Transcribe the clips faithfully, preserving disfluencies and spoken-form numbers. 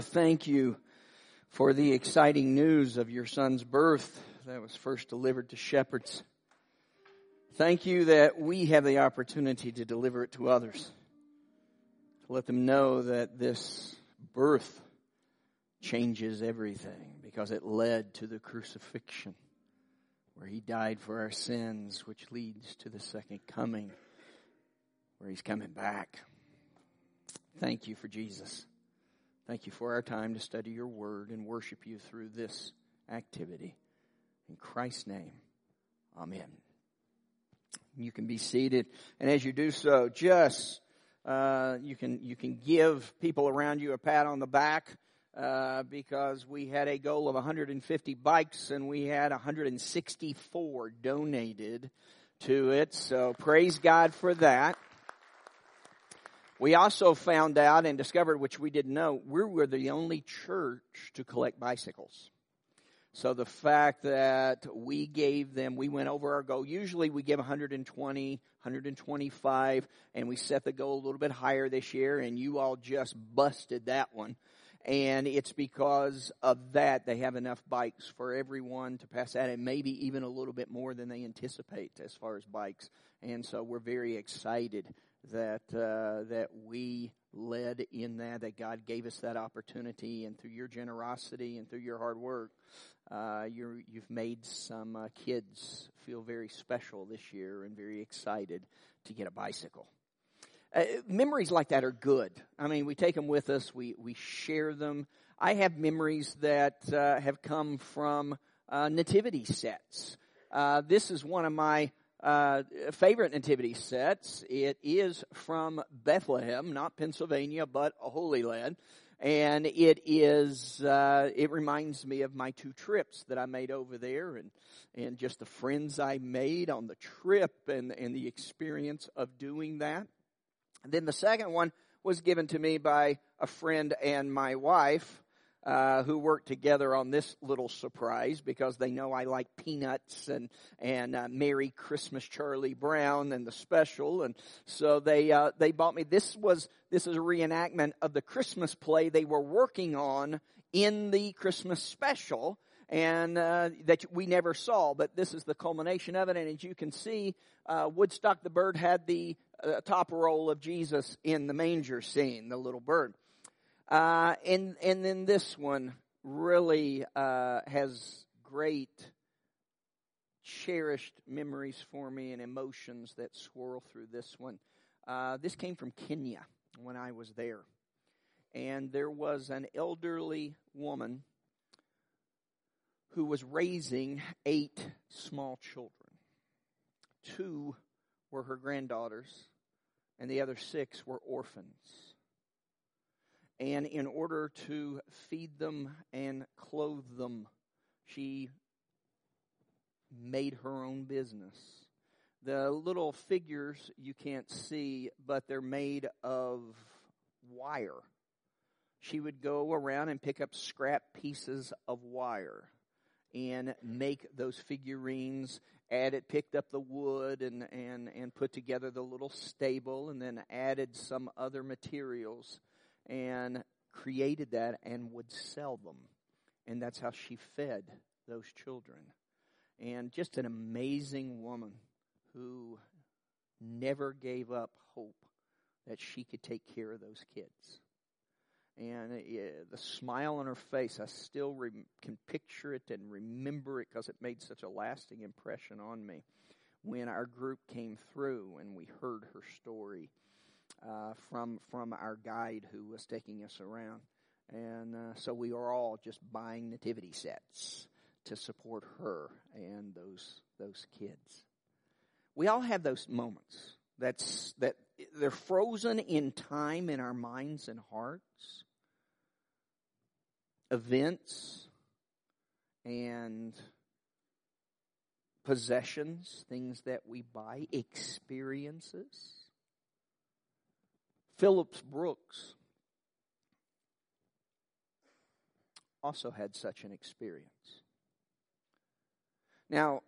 Thank you for the exciting news of your son's birth that was first delivered to shepherds. Thank you that we have the opportunity to deliver it to others, to let them know that this birth changes everything because it led to the crucifixion, where he died for our sins, which leads to the second coming, where he's coming back. Thank you for Jesus. Thank you for our time to study your word and worship you through this activity. In Christ's name, amen. You can be seated, and as you do so, just uh, you can you can give people around you a pat on the back uh, because we had a goal of one hundred fifty bikes, and we had one hundred sixty-four donated to it. So praise God for that. We also found out and discovered, which we didn't know, we were the only church to collect bicycles. So the fact that we gave them, we went over our goal. Usually we give one hundred twenty, one hundred twenty-five, and we set the goal a little bit higher this year, and you all just busted that one. And it's because of that they have enough bikes for everyone to pass that, and maybe even a little bit more than they anticipate as far as bikes. And so we're very excited that uh, that we led in that, that God gave us that opportunity, and through your generosity and through your hard work, uh, you're, you've made some uh, kids feel very special this year and very excited to get a bicycle. Uh, memories like that are good. I mean, we take them with us, we, we share them. I have memories that uh, have come from uh, nativity sets. Uh, this is one of my Uh, favorite nativity sets. It is from Bethlehem, not Pennsylvania, but a Holy Land. And it is, uh, it reminds me of my two trips that I made over there, and, and just the friends I made on the trip, and, and the experience of doing that. And then the second one was given to me by a friend and my wife, Uh, who worked together on this little surprise because they know I like peanuts and and uh, Merry Christmas Charlie Brown and the special, and so they uh, they bought me. This was this is a reenactment of the Christmas play they were working on in the Christmas special, and uh, that we never saw, but this is the culmination of it. And as you can see, uh, Woodstock the bird had the uh, top roll of Jesus in the manger scene, the little bird. Uh, and, and then this one really, uh, has great cherished memories for me and emotions that swirl through this one. Uh, this came from Kenya when I was there. And there was an elderly woman who was raising eight small children. Two were her granddaughters, and the other six were orphans. And in order to feed them and clothe them, she made her own business. The little figures you can't see, but they're made of wire. She would go around and pick up scrap pieces of wire and make those figurines, added, picked up the wood and, and, and put together the little stable, and then added some other materials and created that and would sell them. And that's how she fed those children. And just an amazing woman who never gave up hope that she could take care of those kids. And uh, the smile on her face, I still re- can picture it and remember it because it made such a lasting impression on me when our group came through and we heard her story. Uh, from from our guide who was taking us around. And uh, so we are all just buying nativity sets to support her and those those kids. We all have those moments that's that they're frozen in time in our minds and hearts. Events and possessions, things that we buy, experiences. Phillips Brooks also had such an experience. Now,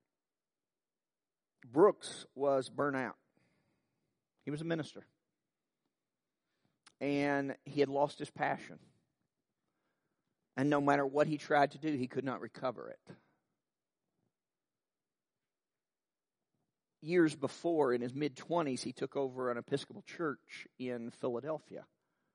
Brooks was burnt out. He was a minister. And he had lost his passion. And no matter what he tried to do, he could not recover it. Years before, in his mid-twenties, he took over an Episcopal church in Philadelphia.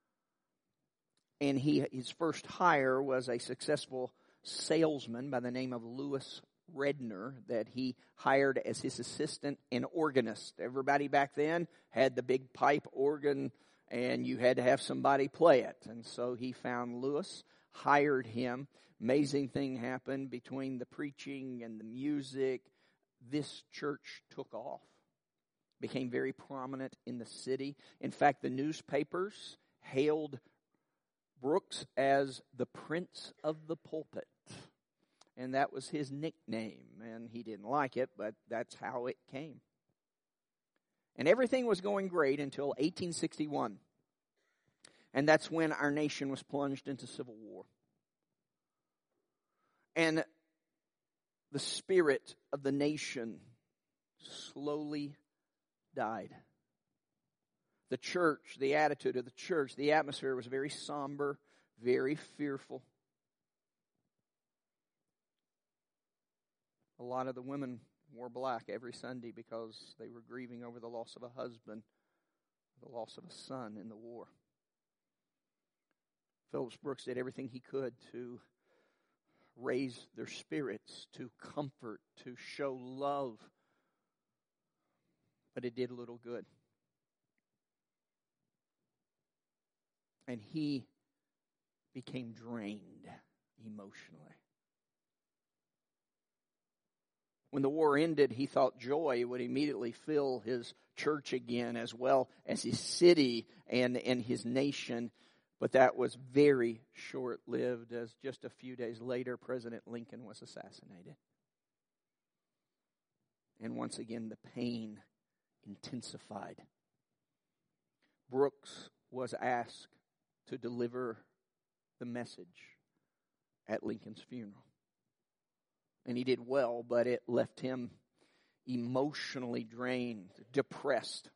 And he his first hire was a successful salesman by the name of Lewis Redner that he hired as his assistant and organist. Everybody back then had the big pipe organ, and you had to have somebody play it. And so he found Lewis, hired him. Amazing thing happened between the preaching and the music. This church took off, became very prominent in the city. In fact, the newspapers hailed Brooks as the Prince of the Pulpit. And that was his nickname. And he didn't like it, but that's how it came. And everything was going great until eighteen sixty-one. And that's when our nation was plunged into civil war. And the spirit of the nation slowly died. The church, the attitude of the church, the atmosphere was very somber, very fearful. A lot of the women wore black every Sunday because they were grieving over the loss of a husband, the loss of a son in the war. Phillips Brooks did everything he could to raise their spirits, to comfort, to show love. But it did little good. And he became drained emotionally. When the war ended, he thought joy would immediately fill his church again, as well as his city and, and his nation. But that was very short-lived, as just a few days later, President Lincoln was assassinated. And once again, the pain intensified. Brooks was asked to deliver the message at Lincoln's funeral. And he did well, but it left him emotionally drained, depressed.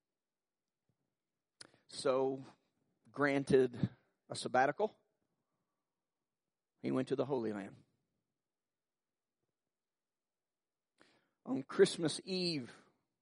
So, granted a sabbatical, he went to the Holy Land. On Christmas Eve,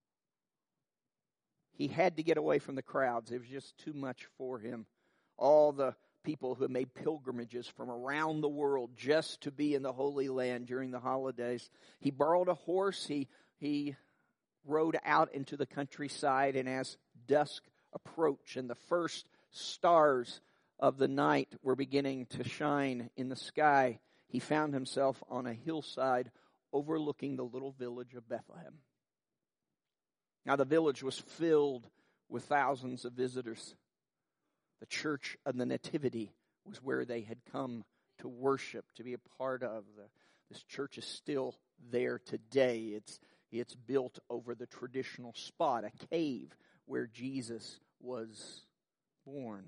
he had to get away from the crowds. It was just too much for him. All the people who had made pilgrimages from around the world just to be in the Holy Land during the holidays. He borrowed a horse. He, he rode out into the countryside, and as dusk approached and the first stars of the night were beginning to shine in the sky, he found himself on a hillside overlooking the little village of Bethlehem. Now, the village was filled with thousands of visitors. The Church of the Nativity was where they had come to worship, to be a part of. The, this church is still there today. It's, it's built over the traditional spot, a cave where Jesus was born.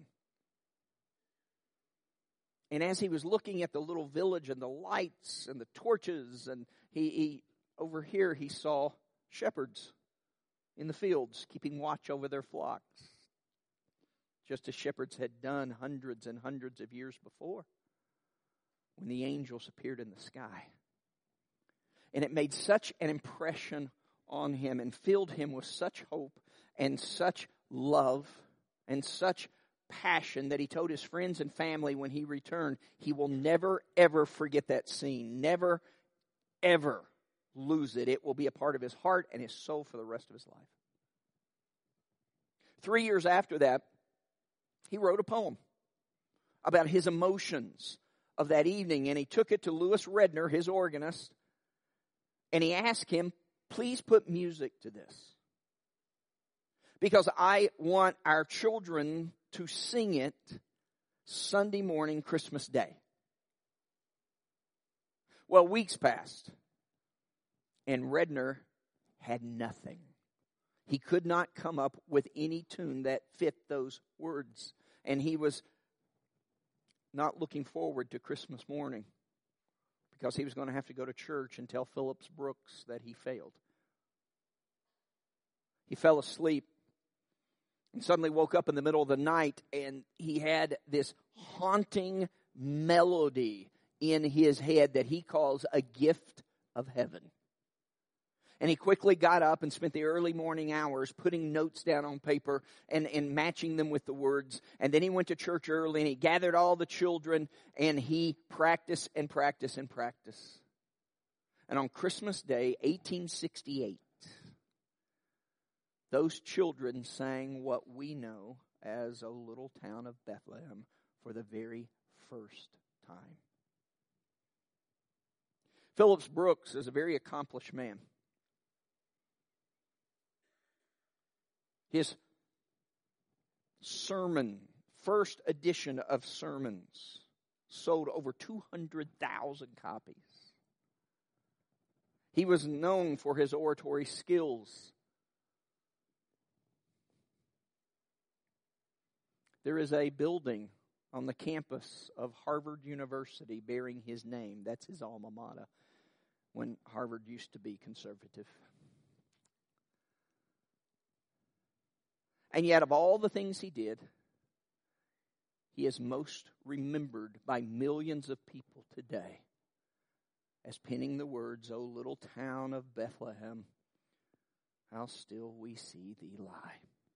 And as he was looking at the little village and the lights and the torches, and he, he over here he saw shepherds in the fields keeping watch over their flocks, just as shepherds had done hundreds and hundreds of years before when the angels appeared in the sky. And it made such an impression on him and filled him with such hope and such love and such passion that he told his friends and family when he returned, he will never, ever forget that scene. Never, ever lose it. It will be a part of his heart and his soul for the rest of his life. Three years after that, he wrote a poem about his emotions of that evening, and he took it to Lewis Redner, his organist, and he asked him, please put music to this, because I want our children to sing it Sunday morning, Christmas Day. Well, weeks passed, and Redner had nothing. He could not come up with any tune that fit those words. And he was not looking forward to Christmas morning because he was going to have to go to church and tell Phillips Brooks that he failed. He fell asleep and suddenly woke up in the middle of the night, and he had this haunting melody in his head that he calls a gift of heaven. And he quickly got up and spent the early morning hours putting notes down on paper and, and matching them with the words. And then he went to church early and he gathered all the children and he practiced and practiced and practiced. And on Christmas Day, eighteen sixty-eight, those children sang what we know as O Little Town of Bethlehem for the very first time. Phillips Brooks is a very accomplished man. His sermon, first edition of sermons, sold over two hundred thousand copies. He was known for his oratory skills. There is a building on the campus of Harvard University bearing his name. That's his alma mater when Harvard used to be conservative. And yet, of all the things he did, he is most remembered by millions of people today as penning the words, O little town of Bethlehem, how still we see thee lie.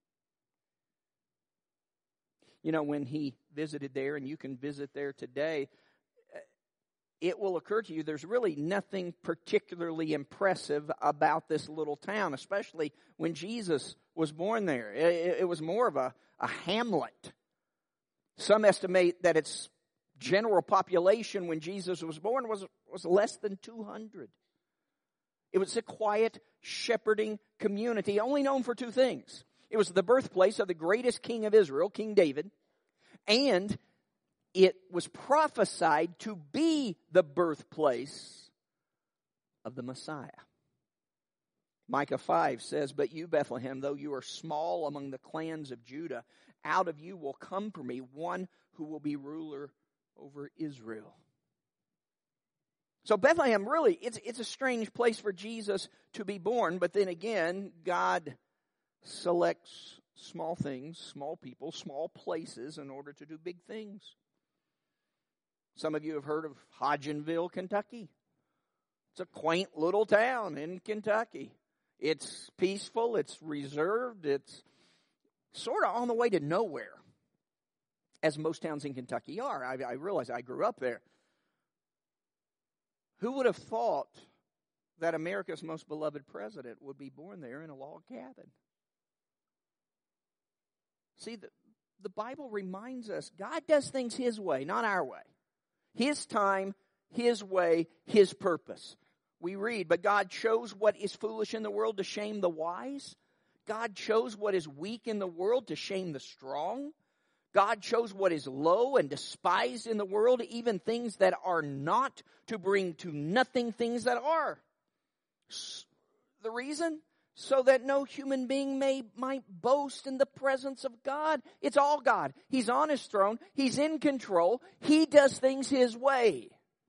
You know, when he visited there, and you can visit there today, it will occur to you there's really nothing particularly impressive about this little town, especially when Jesus was born there. It, it was more of a, a hamlet. Some estimate that its general population when Jesus was born was, was less than two hundred. It was a quiet shepherding community, only known for two things. It was the birthplace of the greatest king of Israel, King David, and it was prophesied to be the birthplace of the Messiah. Micah five says, But you, Bethlehem, though you are small among the clans of Judah, out of you will come for me one who will be ruler over Israel. So Bethlehem, really, it's, it's a strange place for Jesus to be born. But then again, God selects small things, small people, small places in order to do big things. Some of you have heard of Hodgenville, Kentucky. It's a quaint little town in Kentucky. It's peaceful, it's reserved, it's sort of on the way to nowhere, as most towns in Kentucky are. I, I realize I grew up there. Who would have thought that America's most beloved president would be born there in a log cabin? See, the, the Bible reminds us God does things His way, not our way. His time, His way, His purpose. We read, but God chose what is foolish in the world to shame the wise. God chose what is weak in the world to shame the strong. God chose what is low and despised in the world, even things that are not, to bring to nothing things that are. The reason? So that no human being may might boast in the presence of God. It's all God. He's on His throne. He's in control. He does things His way.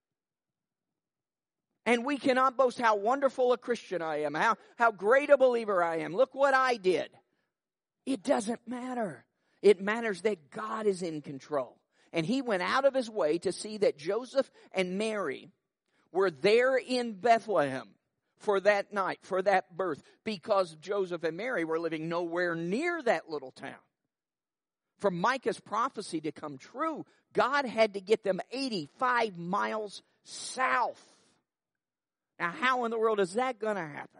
And we cannot boast how wonderful a Christian I am, how, how great a believer I am. Look what I did. It doesn't matter. It matters that God is in control. And He went out of His way to see that Joseph and Mary were there in Bethlehem for that night, for that birth, because Joseph and Mary were living nowhere near that little town. For Micah's prophecy to come true, God had to get them eighty-five miles south. Now, how in the world is that going to happen?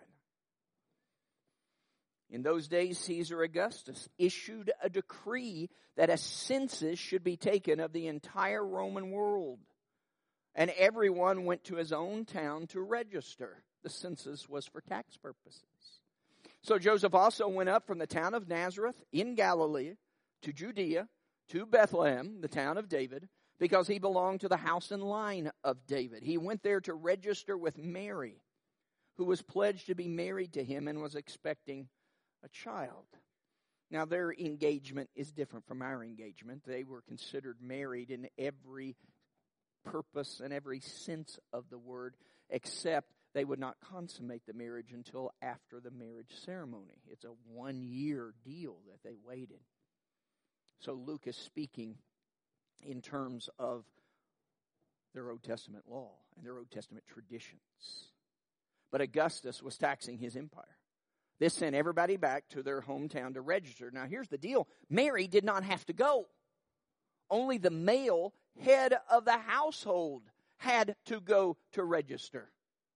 In those days, Caesar Augustus issued a decree that a census should be taken of the entire Roman world. And everyone went to his own town to register. The census was for tax purposes. So Joseph also went up from the town of Nazareth in Galilee to Judea, to Bethlehem, the town of David, because he belonged to the house and line of David. He went there to register with Mary, who was pledged to be married to him and was expecting a child. Now, their engagement is different from our engagement. They were considered married in every purpose and every sense of the word, except they would not consummate the marriage until after the marriage ceremony. It's a one-year deal that they waited. So Luke is speaking in terms of their Old Testament law and their Old Testament traditions. But Augustus was taxing his empire. This sent everybody back to their hometown to register. Now here's the deal. Mary did not have to go. Only the male head of the household had to go to register.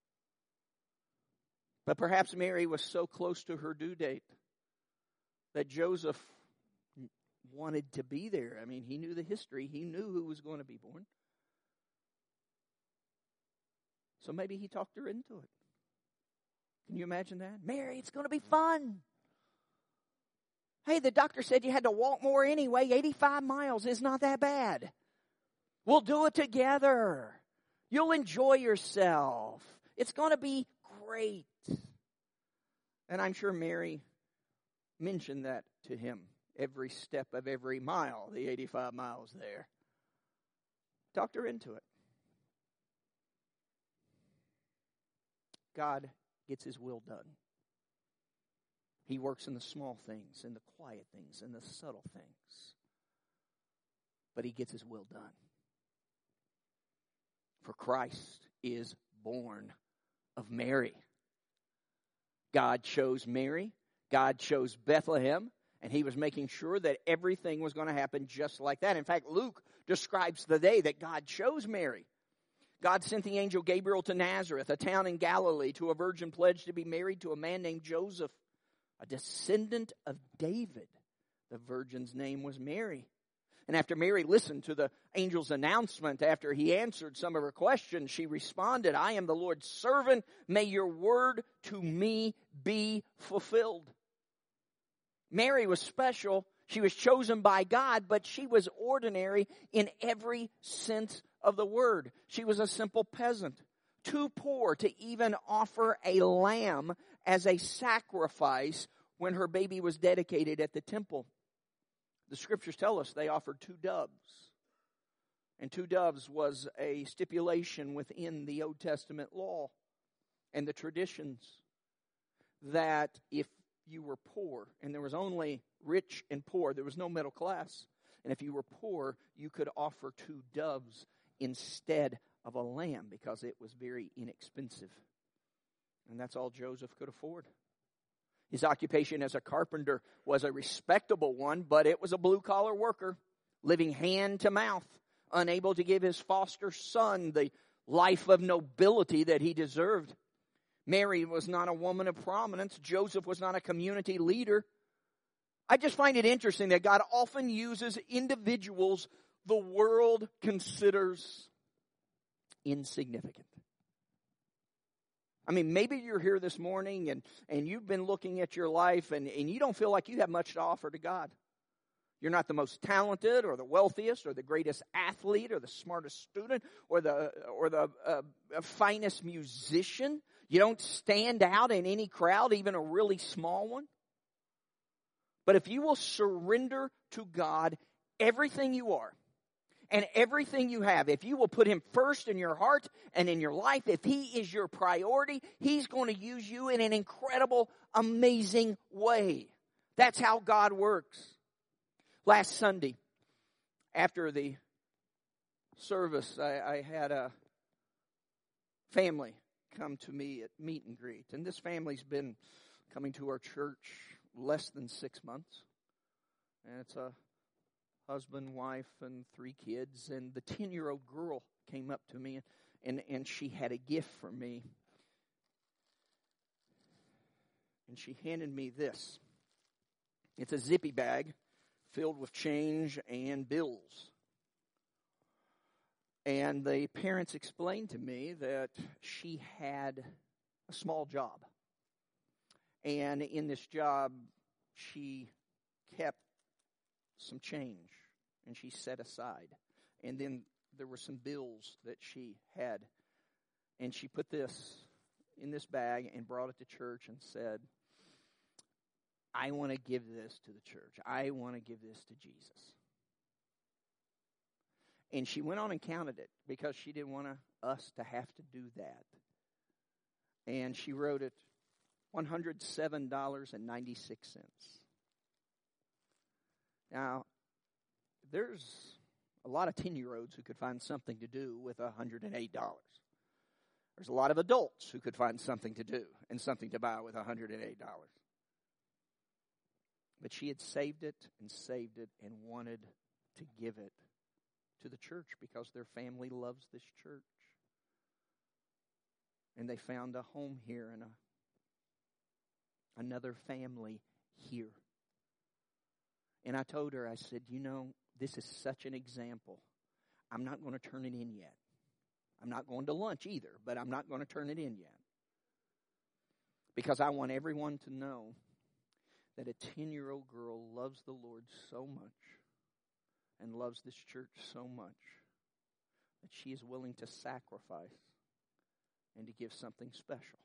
But perhaps Mary was so close to her due date that Joseph wanted to be there. I mean, he knew the history. He knew who was going to be born. So maybe he talked her into it. Can you imagine that? Mary, it's going to be fun. Hey, the doctor said you had to walk more anyway. eighty-five miles is not that bad. We'll do it together. You'll enjoy yourself. It's going to be great. And I'm sure Mary mentioned that to him every step of every mile, the eighty-five miles there. Talked her into it. God gets his will done. He works in the small things, in the quiet things, in the subtle things. But he gets his will done. For Christ is born of Mary. God chose Mary. God chose Bethlehem. And he was making sure that everything was going to happen just like that. In fact, Luke describes the day that God chose Mary. God sent the angel Gabriel to Nazareth, a town in Galilee, to a virgin pledged to be married to a man named Joseph, a descendant of David. The virgin's name was Mary. And after Mary listened to the angel's announcement, after he answered some of her questions, she responded, I am the Lord's servant. May your word to me be fulfilled. Mary was special. She was chosen by God, but she was ordinary in every sense of the word. She was a simple peasant, too poor to even offer a lamb as a sacrifice when her baby was dedicated at the temple. The scriptures tell us they offered two doves. And two doves was a stipulation within the Old Testament law and the traditions that if you were poor, and there was only rich and poor, there was no middle class, and if you were poor, you could offer two doves instead of a lamb because it was very inexpensive. And that's all Joseph could afford. His occupation as a carpenter was a respectable one, but it was a blue-collar worker, living hand to mouth, unable to give his foster son the life of nobility that he deserved. Mary was not a woman of prominence. Joseph was not a community leader. I just find it interesting that God often uses individuals the world considers insignificant. I mean, maybe you're here this morning and, and you've been looking at your life and, and you don't feel like you have much to offer to God. You're not the most talented or the wealthiest or the greatest athlete or the smartest student or the, or the uh, finest musician. You don't stand out in any crowd, even a really small one. But if you will surrender to God everything you are and everything you have, if you will put him first in your heart and in your life, if he is your priority, he's going to use you in an incredible, amazing way. That's how God works. Last Sunday, after the service, I, I had a family come to me at meet and greet. And this family's been coming to our church less than six months. And it's a husband, wife, and three kids. And the ten-year-old girl came up to me, and, and, and she had a gift for me. And she handed me this. It's a zippy bag filled with change and bills. And the parents explained to me that she had a small job. And in this job, she kept some change and she set aside. And then there were some bills that she had. And she put this in this bag and brought it to church and said, I want to give this to the church. I want to give this to Jesus. And she went on and counted it because she didn't want to, us to have to do that. And she wrote it one hundred seven dollars and ninety-six cents. Now, there's a lot of ten-year-olds who could find something to do with one hundred eight dollars. There's a lot of adults who could find something to do and something to buy with one hundred eight dollars. But she had saved it and saved it and wanted to give it to the church because their family loves this church. And they found a home here and a, another family here. And I told her, I said, you know, this is such an example. I'm not going to turn it in yet. I'm not going to lunch either, but I'm not going to turn it in yet. Because I want everyone to know that a ten-year-old girl loves the Lord so much and loves this church so much that she is willing to sacrifice and to give something special.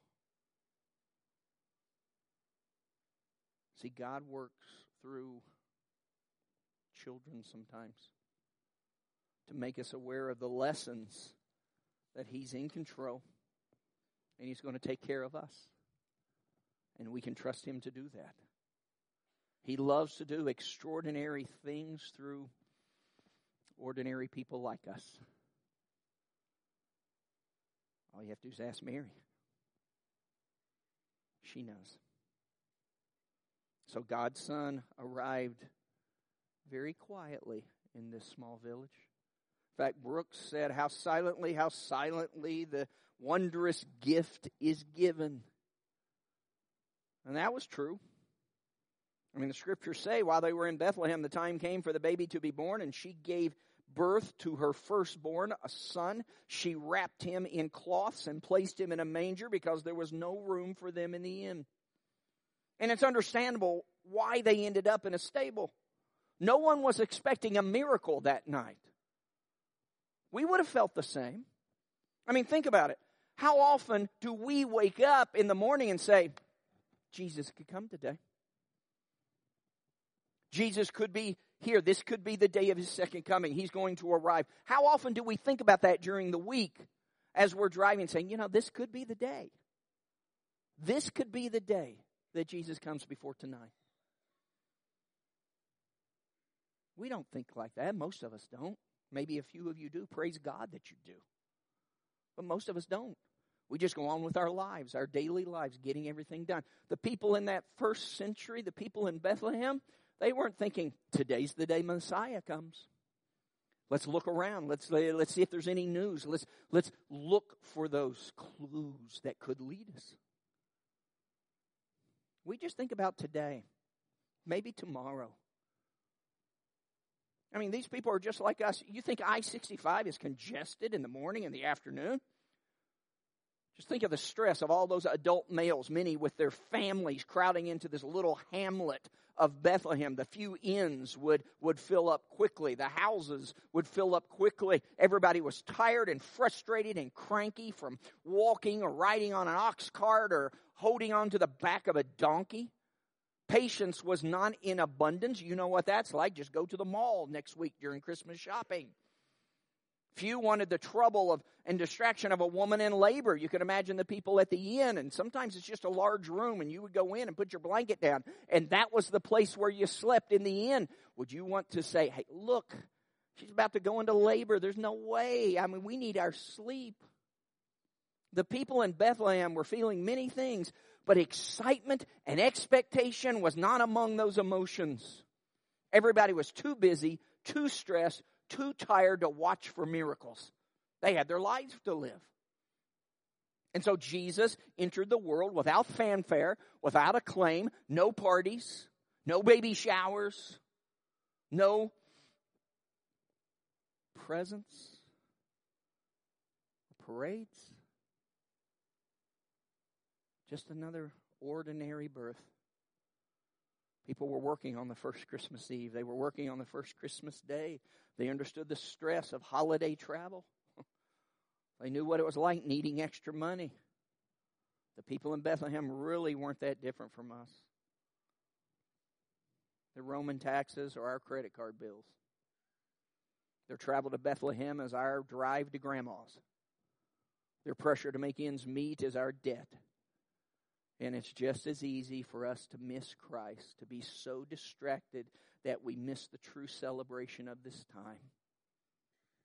See, God works through children sometimes to make us aware of the lessons that He's in control and He's going to take care of us. And we can trust Him to do that. He loves to do extraordinary things through ordinary people like us. All you have to do is ask Mary. She knows. So God's Son arrived very quietly in this small village. In fact, Brooks said, how silently, how silently the wondrous gift is given. And that was true. I mean, the scriptures say, while they were in Bethlehem, the time came for the baby to be born, and she gave birth to her firstborn, a son. She wrapped him in cloths and placed him in a manger because there was no room for them in the inn. And it's understandable why they ended up in a stable. No one was expecting a miracle that night. We would have felt the same. I mean, think about it. How often do we wake up in the morning and say, Jesus could come today? Jesus could be here. This could be the day of His second coming. He's going to arrive. How often do we think about that during the week as we're driving, saying, you know, this could be the day. This could be the day that Jesus comes before tonight. We don't think like that. Most of us don't. Maybe a few of you do. Praise God that you do. But most of us don't. We just go on with our lives, our daily lives, getting everything done. The people in that first century, the people in Bethlehem, they weren't thinking, today's the day Messiah comes. Let's look around. Let's, let's see if there's any news. Let's, let's look for those clues that could lead us. We just think about today, maybe tomorrow. I mean, these people are just like us. You think I sixty-five is congested in the morning and the afternoon? Just think of the stress of all those adult males, many with their families crowding into this little hamlet of Bethlehem. The few inns would, would fill up quickly. The houses would fill up quickly. Everybody was tired and frustrated and cranky from walking or riding on an ox cart or holding on to the back of a donkey. Patience was not in abundance. You know what that's like. Just go to the mall next week during Christmas shopping. Few wanted the trouble of and distraction of a woman in labor. You can imagine the people at the inn, and sometimes it's just a large room, and you would go in and put your blanket down, and that was the place where you slept in the inn. Would you want to say, hey, look, she's about to go into labor. There's no way. I mean, we need our sleep. The people in Bethlehem were feeling many things, but excitement and expectation was not among those emotions. Everybody was too busy, too stressed, too tired to watch for miracles. They had their lives to live. And so Jesus entered the world without fanfare, without acclaim, no parties, no baby showers, no presents, parades. Just another ordinary birth. People were working on the first Christmas Eve. They were working on the first Christmas Day. They understood the stress of holiday travel. They knew what it was like needing extra money. The people in Bethlehem really weren't that different from us. The Roman taxes are our credit card bills. Their travel to Bethlehem is our drive to grandma's. Their pressure to make ends meet is our debt. And it's just as easy for us to miss Christ, to be so distracted that we miss the true celebration of this time.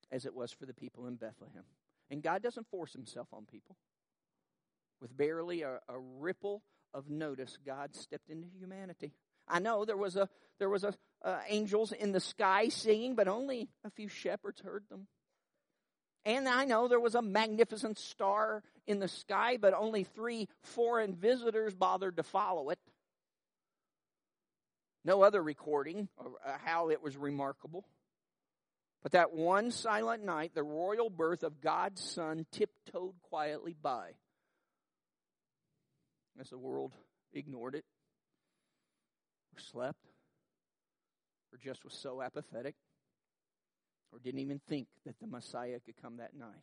as it was for the people in Bethlehem. And God doesn't force himself on people. With barely a, a ripple of notice, God stepped into humanity. I know there was a there was a uh, angels in the sky singing, but only a few shepherds heard them. And I know there was a magnificent star in the sky, but only three foreign visitors bothered to follow it. No other recording of how it was remarkable. But that one silent night, the royal birth of God's Son tiptoed quietly by, as the world ignored it, or slept, or just was so apathetic, or didn't even think that the Messiah could come that night.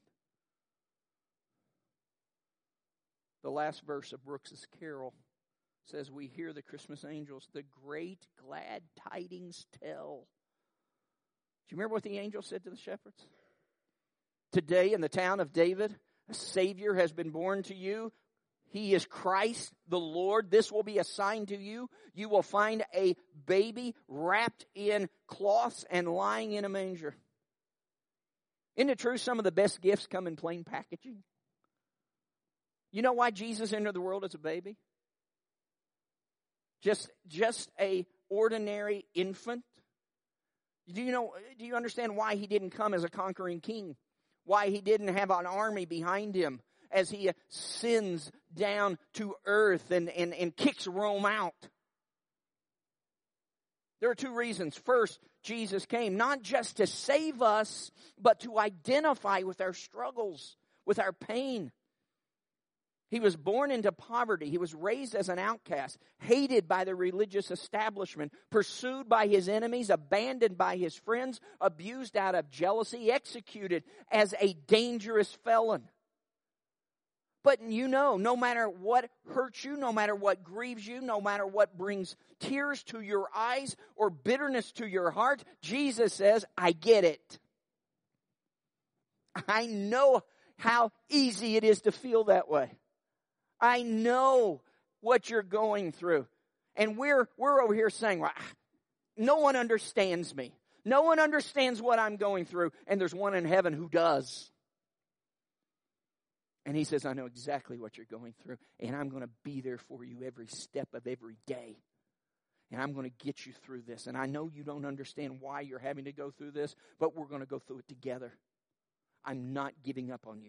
The last verse of Brooks's carol says, we hear the Christmas angels, the great glad tidings tell. Do you remember what the angel said to the shepherds? Today in the town of David, a Savior has been born to you. He is Christ the Lord. This will be a sign to you. You will find a baby wrapped in cloths and lying in a manger. Isn't it true some of the best gifts come in plain packaging? You know why Jesus entered the world as a baby? Just, just a ordinary infant. Do you know, do you understand why he didn't come as a conquering king? Why he didn't have an army behind him as he sins down to earth and, and, and kicks Rome out? There are two reasons. First, Jesus came not just to save us, but to identify with our struggles, with our pain. He was born into poverty. He was raised as an outcast, hated by the religious establishment, pursued by his enemies, abandoned by his friends, abused out of jealousy, executed as a dangerous felon. But you know, no matter what hurts you, no matter what grieves you, no matter what brings tears to your eyes or bitterness to your heart, Jesus says, I get it. I know how easy it is to feel that way. I know what you're going through. And we're we're over here saying, well, no one understands me. No one understands what I'm going through. And there's one in heaven who does. And he says, I know exactly what you're going through. And I'm going to be there for you every step of every day. And I'm going to get you through this. And I know you don't understand why you're having to go through this, but we're going to go through it together. I'm not giving up on you.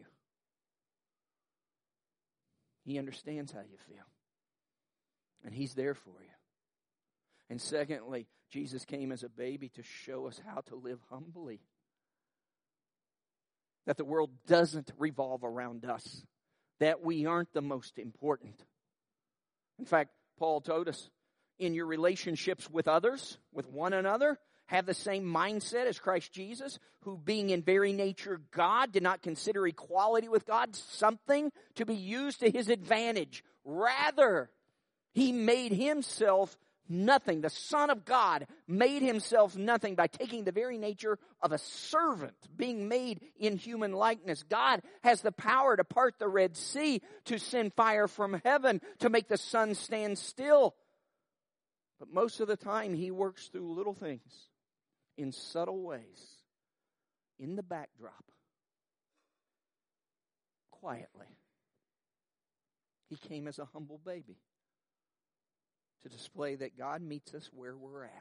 He understands how you feel. And he's there for you. And secondly, Jesus came as a baby to show us how to live humbly. That the world doesn't revolve around us. That we aren't the most important. In fact, Paul told us, in your relationships with others, with one another, have the same mindset as Christ Jesus, who being in very nature God, did not consider equality with God something to be used to his advantage. Rather, he made himself nothing. The Son of God made himself nothing by taking the very nature of a servant, being made in human likeness. God has the power to part the Red Sea, to send fire from heaven, to make the sun stand still. But most of the time, he works through little things in subtle ways, in the backdrop, quietly. He came as a humble baby to display that God meets us where we're at,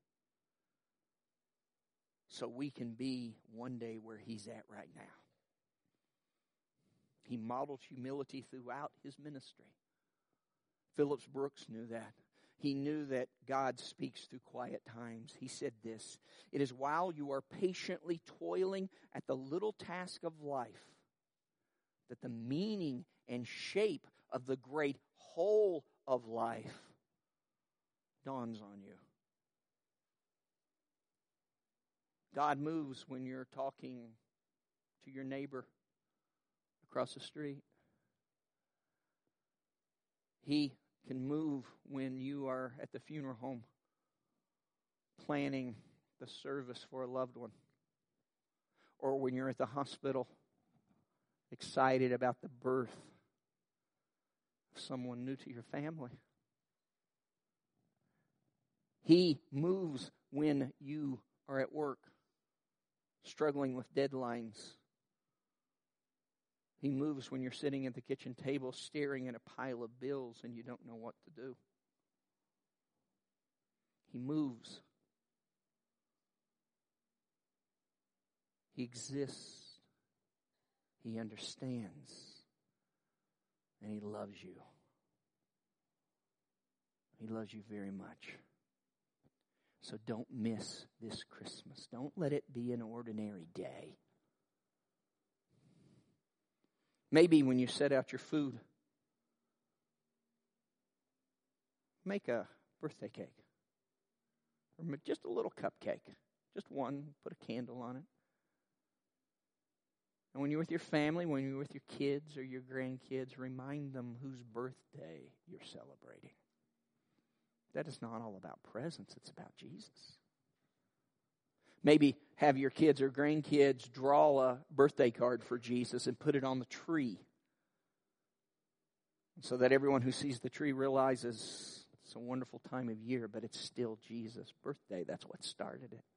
so we can be one day where he's at right now. He modeled humility throughout his ministry. Phillips Brooks knew that. He knew that God speaks through quiet times. He said this, it is while you are patiently toiling at the little task of life that the meaning and shape of the great whole of life dawns on you. God moves when you're talking to your neighbor across the street. He can move when you are at the funeral home planning the service for a loved one, or when you're at the hospital excited about the birth of someone new to your family. He moves when you are at work struggling with deadlines. He moves when you're sitting at the kitchen table staring at a pile of bills and you don't know what to do. He moves. He exists. He understands. And He loves you. He loves you very much. So don't miss this Christmas. Don't let it be an ordinary day. Maybe when you set out your food, make a birthday cake. Or just a little cupcake. Just one. Put a candle on it. And when you're with your family, when you're with your kids or your grandkids, remind them whose birthday you're celebrating. That is not all about presents. It's about Jesus. Maybe have your kids or grandkids draw a birthday card for Jesus and put it on the tree, so that everyone who sees the tree realizes it's a wonderful time of year, but it's still Jesus' birthday. That's what started it.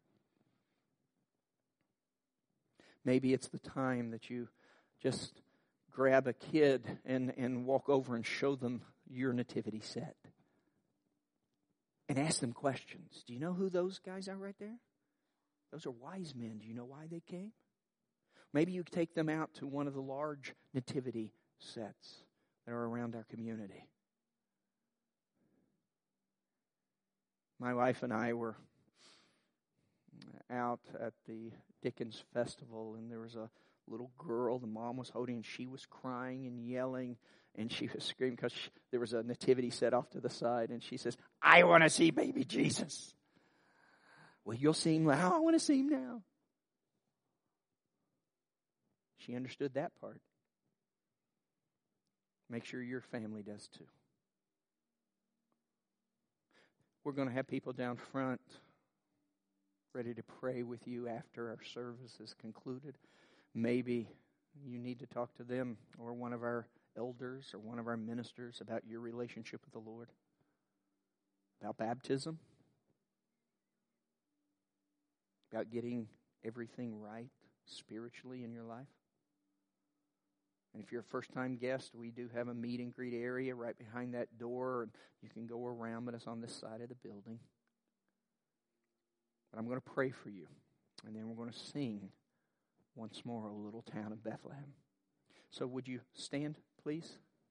Maybe it's the time that you just grab a kid and, and walk over and show them your nativity set. And ask them questions. Do you know who those guys are right there? Those are wise men. Do you know why they came? Maybe you take them out to one of the large nativity sets that are around our community. My wife and I were out at the Dickens Festival, and there was a little girl the mom was holding, and she was crying and yelling, and she was screaming because there was a nativity set off to the side, and she says, "I want to see baby Jesus." Well, you'll see him now. I want to see him now. She understood that part. Make sure your family does too. We're going to have people down front ready to pray with you after our service is concluded. Maybe you need to talk to them or one of our elders or one of our ministers about your relationship with the Lord, about baptism, about getting everything right spiritually in your life. And if you're a first-time guest, we do have a meet and greet area right behind that door, and you can go around, but it's on this side of the building. But I'm going to pray for you, and then we're going to sing once more, "O Little Town of Bethlehem." So would you stand, please?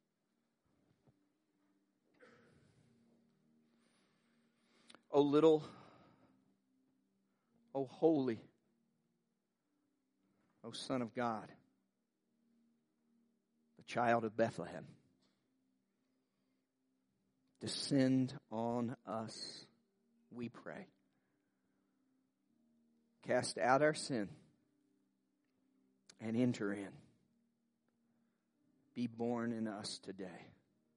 O little, O holy, O Son of God, the child of Bethlehem, descend on us, we pray. Cast out our sin and enter in. Be born in us today.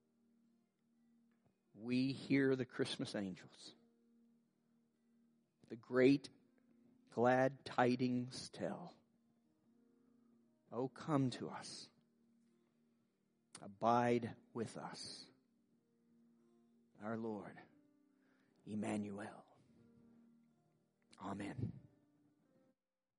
We hear the Christmas angels, the great glad tidings tell. Oh, come to us. Abide with us. Our Lord, Emmanuel. Amen.